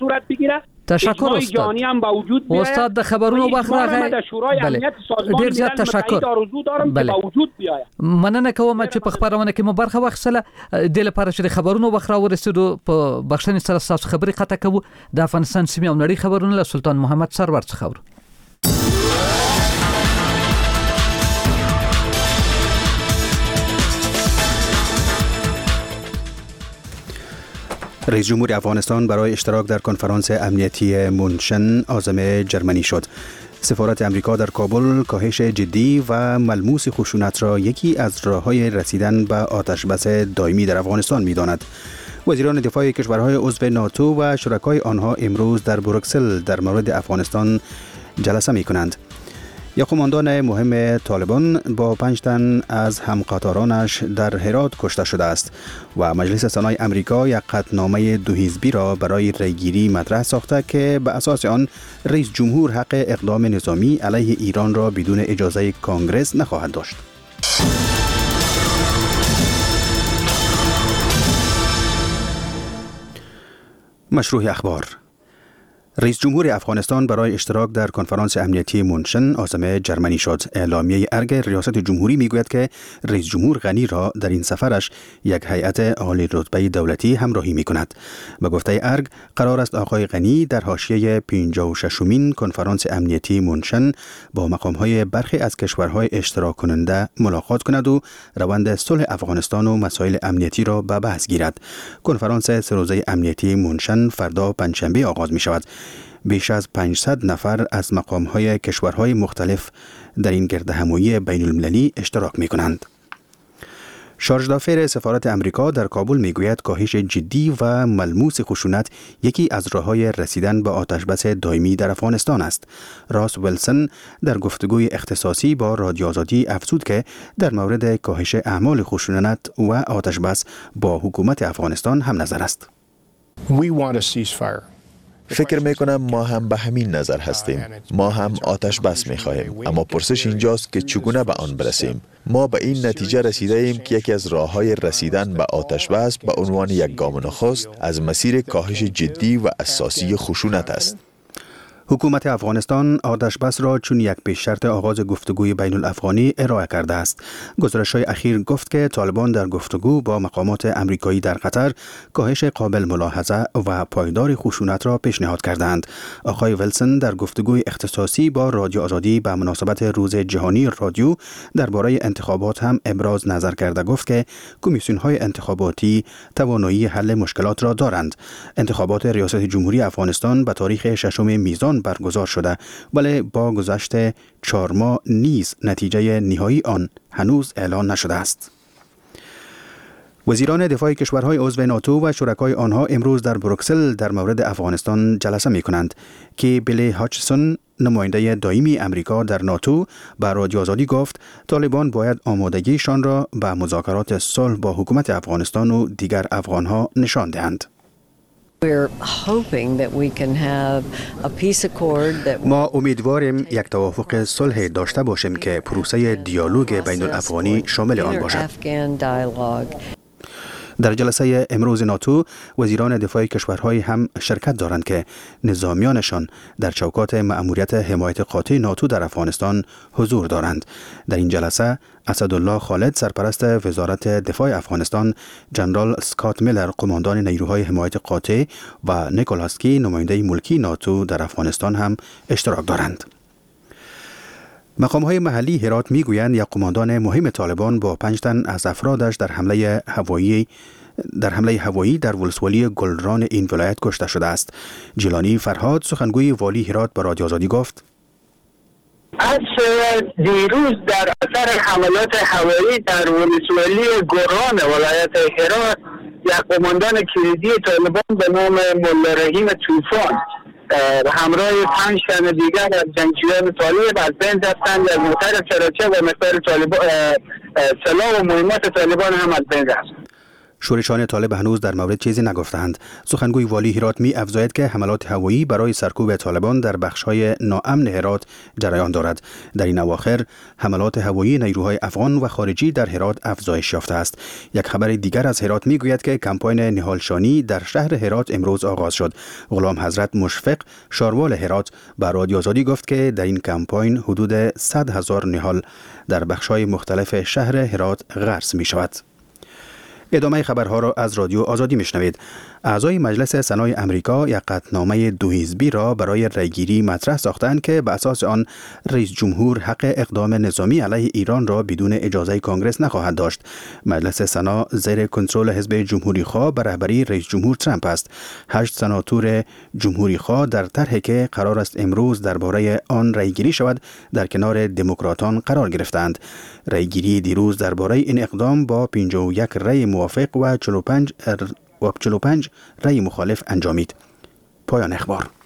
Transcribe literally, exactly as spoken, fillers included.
صورت بگیره. تشکر استاد. جهانی هم با وجود بیاید. استاد در خبرونو بخره. در شورای امنیت سازمان ملل متحد آرزو دارم که با وجود بیاید. مننه کوم چې په خبرونه کې مو برخه واخیستله. د لپاره چې خبرونو بخره ورسېدو په بخښنې سره تاسو خبرې قطع کوو. د افغانستان سیمې او نړۍ خبرونه له سلطان محمد سرور څخه اورو. رئیس جمهور افغانستان برای اشتراک در کنفرانس امنیتی مونشن عازم جرمنی شد. سفارت امریکا در کابل کاهش جدی و ملموس خشونت را یکی از راه‌های رسیدن به آتشبس دائمی در افغانستان می‌داند. وزیران دفاع کشورهای عضو ناتو و شرکای آنها امروز در بروکسل در مورد افغانستان جلسه می‌کنند. یک قماندان مهم طالبان با پنج تن از همقطارانش در هرات کشته شده است و مجلس سنای امریکا یک قطعنامه دو حزبی را برای ریگیری مطرح ساخته که به اساس آن رئیس جمهور حق اقدام نظامی علیه ایران را بدون اجازه کانگرس نخواهد داشت. مشروع اخبار. رئیس جمهور افغانستان برای اشتراک در کنفرانس امنیتی مونشن عازم جرمنی شد. اعلامیه ارگ ریاست جمهوری میگوید که رئیس جمهور غنی را در این سفرش یک هیئت عالی رتبه دولتی همراهی میکند. به گفته ارگ قرار است آقای غنی در حاشیه پنجاه و ششمین کنفرانس امنیتی مونشن با مقامهای برخی از کشورهای اشتراک کننده ملاقات کند و روند صلح افغانستان و مسائل امنیتی را به بحث گیرد. کنفرانس سه روزه امنیتی مونشن فردا پنجشنبه آغاز می شود. بیش از پانصد نفر از مقام‌های کشورهای مختلف در این گردهمایی بین المللی اشتراک می‌کنند. شارژ دافر سفارت امریکا در کابل میگوید کاهش جدی و ملموس خشونت یکی از راه‌های رسیدن به آتشبس دائمی در افغانستان است. راس ویلسون در گفتگوی اختصاصی با رادیو آزادی افزود که در مورد کاهش اعمال خشونت و آتشبس با حکومت افغانستان هم نظر است. We want a ceasefire. فکر میکنم ما هم به همین نظر هستیم. ما هم آتش بس میخواهیم، اما پرسش اینجاست که چگونه به آن برسیم. ما به این نتیجه رسیده ایم که یکی از راه‌های رسیدن به آتش بس به عنوان یک گام نخست از مسیر کاهش جدی و اساسی خشونت است. حکومت افغانستان آتش بس را چون یک پیش شرط آغاز گفتگوی بین الافغانی ارائه کرده است. گزارش‌های اخیر گفت که طالبان در گفتگو با مقامات امریکایی در قطر کاهش قابل ملاحظه و پایدار خشونت را پیشنهاد کردند. آقای ویلسون در گفتگوی اختصاصی با رادیو آزادی به مناسبت روز جهانی رادیو درباره انتخابات هم ابراز نظر کرده گفت که کمیسیون‌های انتخاباتی توانایی حل مشکلات را دارند. انتخابات ریاست جمهوری افغانستان به تاریخ ششم میزان برگزار شده، ولی با گذشت چهار ماه نیز نتیجه نهایی آن هنوز اعلان نشده است. وزیران دفاع کشورهای عضو ناتو و شرکای آنها امروز در بروکسل در مورد افغانستان جلسه می کنند که بیلی هاچسون نماینده دائمی امریکا در ناتو به رادیو آزادی گفت طالبان باید آمادگیشان را به مذاکرات صلح با حکومت افغانستان و دیگر افغانها نشان دهند. ما امیدواریم یک توافق صلح داشته باشیم که پروسه دیالوگ بین الافغانی شامل آن باشد. در جلسه امروز ناتو وزیران دفاع کشورهای هم شرکت دارند که نظامیانشان در چوکات مأموریت حمایت قاطع ناتو در افغانستان حضور دارند. در این جلسه اسدالله خالد سرپرست وزارت دفاع افغانستان، جنرال اسکات میلر قماندان نیروهای حمایت قاطع و نیکولاس کی نماینده ملکی ناتو در افغانستان هم اشتراک دارند. مقام‌های محلی هرات می‌گویند یک قماندان مهم طالبان با پنج تن از افرادش در حمله هوایی در حمله هوایی در ولسوالی گلران این ولایت کشته شده است. جیلانی فرهاد سخنگوی والی هرات به رادیو آزادی گفت: از دیروز در اثر حملات هوایی در ولسوالی گلران ولایت هرات یک قماندان کلیدی طالبان به نام ملا رحیم طوفان همراه پنج تن دیگر از جنگجویان طالب از بین رفتند. از موتر سراچه و مقدار طالبان سلاح و مهمات طالبان هم از بین رفت. شورشان طالب هنوز در مورد چیزی نگفتند. سخنگوی والی هرات می افزاید که حملات هوایی برای سرکوب طالبان در بخش‌های ناامن هرات جریان دارد. در این اواخر حملات هوایی نیروهای افغان و خارجی در هرات افزایش یافته است. یک خبر دیگر از هرات می گوید که کمپاین نهالشانی در شهر هرات امروز آغاز شد. غلام حضرت مشفق شاروال هرات به رادیو آزادی گفت که در این کمپاین حدود صد هزار نهال در بخش‌های مختلف شهر هرات غرس می شود. ادامه خبرها را از رادیو آزادی میشنوید. اعضای مجلس سنای امریکا یک قطعنامه دو حزبی را برای رأیگیری مطرح ساختند که به اساس آن رئیس جمهور حق اقدام نظامی علیه ایران را بدون اجازه کنگره نخواهد داشت. مجلس سنا زیر کنترل حزب جمهوری خواه به رهبری رئیس جمهور ترامپ است. هشت سناتور جمهوری خواه در طرحی که قرار است امروز درباره آن رأیگیری شود در کنار دموکراتان قرار گرفتند. رأیگیری دیروز درباره این اقدام با پنجاه و یک رأی موافق و چهل و پنج و چهل و پنج رأی مخالف انجامید. پایان اخبار.